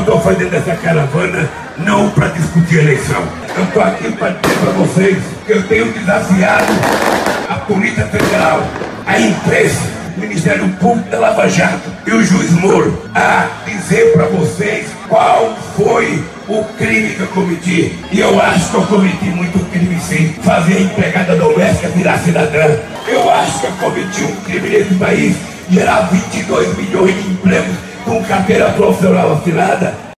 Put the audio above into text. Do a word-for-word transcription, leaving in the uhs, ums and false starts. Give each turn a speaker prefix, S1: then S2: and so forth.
S1: Estou fazendo essa caravana não para discutir eleição. Eu estou aqui para dizer para vocês que eu tenho desafiado a Polícia Federal, a imprensa, o Ministério Público da Lava Jato e o juiz Moro a dizer para vocês qual foi o crime que eu cometi. E eu acho que eu cometi muito crime, sim. Fazer a empregada doméstica virar cidadã. Eu acho que eu cometi um crime nesse país, gerar vinte e dois milhões de empregos com carteira profissional assinada.